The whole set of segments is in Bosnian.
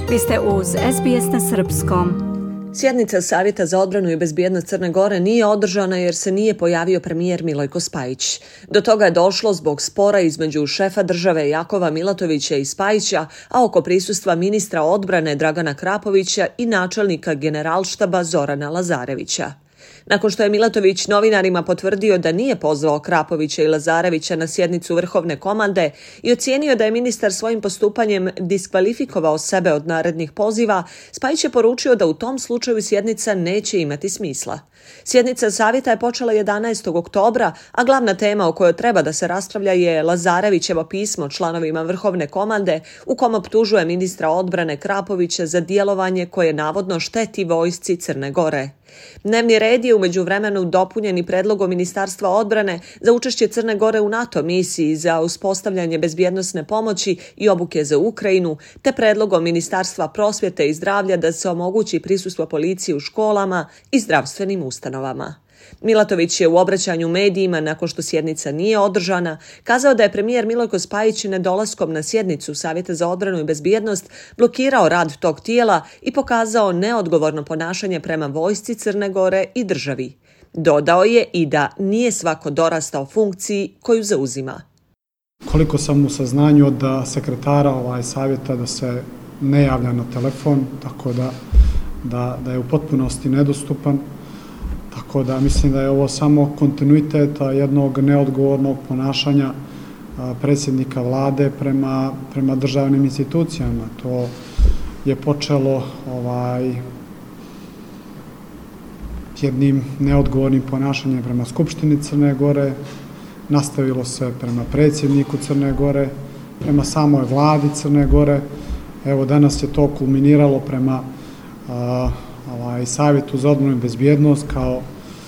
Vi ste uz SBS na srpskom. Sjednica Savjeta za odbranu i bezbjednost Crne Gore nije održana jer se nije pojavio premijer Milojko Spajić. Do toga je došlo zbog spora između šefa države Jakova Milatovića i Spajića, a oko prisustva ministra odbrane Dragana Krapovića i načelnika generalštaba Zorana Lazarevića. Nakon što je Milatović novinarima potvrdio da nije pozvao Krapovića i Lazarevića na sjednicu Vrhovne komande i ocijenio da je ministar svojim postupanjem diskvalifikovao sebe od narednih poziva, Spajić je poručio da u tom slučaju sjednica neće imati smisla. Sjednica savjeta je počela 11. oktobra, a glavna tema o kojoj treba da se raspravlja je Lazarevićevo pismo članovima Vrhovne komande u kom optužuje ministra odbrane Krapovića za djelovanje koje navodno šteti vojsci Crne Gore. Dnevni red je u međuvremenu dopunjen i predlogom Ministarstva odbrane za učešće Crne Gore u NATO misiji za uspostavljanje bezbjednosne pomoći i obuke za Ukrajinu, te predlogom Ministarstva prosvjete i zdravlja da se omogući prisustvo policije u školama i zdravstvenim ustanovama. Milatović je u obraćanju medijima nakon što sjednica nije održana kazao da je premijer Milojko Spajić nedolaskom na sjednicu Savjeta za odbranu i bezbjednost blokirao rad tog tijela i pokazao neodgovorno ponašanje prema vojsci Crne Gore i državi. Dodao je i da nije svako dorastao funkciji koju zauzima. Koliko sam u saznanju od sekretara savjeta da se ne javlja na telefon, tako da je u potpunosti nedostupan. Tako da mislim da je ovo samo kontinuitet jednog neodgovornog ponašanja predsjednika vlade prema državnim institucijama. To je počelo jednim neodgovornim ponašanjem prema Skupštini Crne Gore, nastavilo se prema predsjedniku Crne Gore, prema samoj vladi Crne Gore. Evo danas je to kulminiralo prema Savjetu za odbranu i bezbjednost kao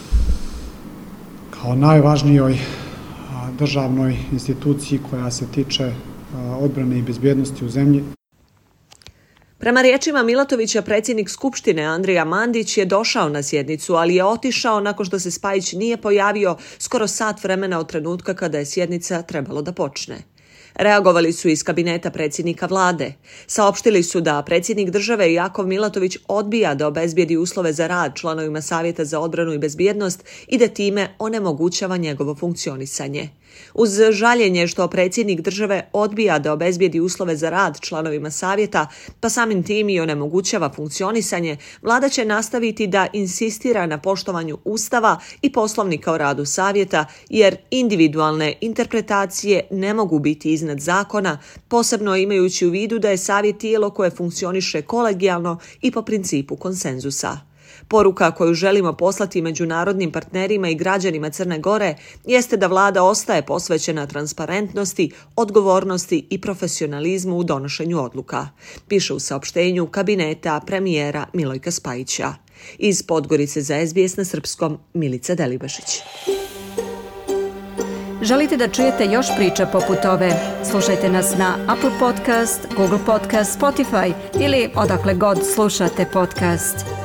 najvažnijoj državnoj instituciji koja se tiče odbrane i bezbjednosti u zemlji. Prema riječima Milatovića, predsjednik Skupštine Andrija Mandić je došao na sjednicu, ali je otišao nakon što se Spajić nije pojavio skoro sat vremena od trenutka kada je sjednica trebalo da počne. Reagovali su iz kabineta predsjednika vlade. Saopštili su da predsjednik države Jakov Milatović odbija da obezbijedi uslove za rad članovima Savjeta za odbranu i bezbjednost i da time onemogućava njegovo funkcionisanje. Uz žaljenje što predsjednik države odbija da obezbijedi uslove za rad članovima savjeta, pa samim tim i onemogućava funkcionisanje, vlada će nastaviti da insistira na poštovanju Ustava i Poslovnika o radu savjeta, jer individualne interpretacije ne mogu biti iznad zakona, posebno imajući u vidu da je savjet tijelo koje funkcioniše kolegijalno i po principu konsenzusa. Poruka koju želimo poslati međunarodnim partnerima i građanima Crne Gore jeste da vlada ostaje posvećena transparentnosti, odgovornosti i profesionalizmu u donošenju odluka, piše u saopštenju kabineta premijera Milojka Spajića. Iz Podgorice za SBS na srpskom, Milica Delibašić. Želite da čujete još priča poput ove? Slušajte nas na Apple Podcast, Google Podcast, Spotify ili odakle god slušate podcast.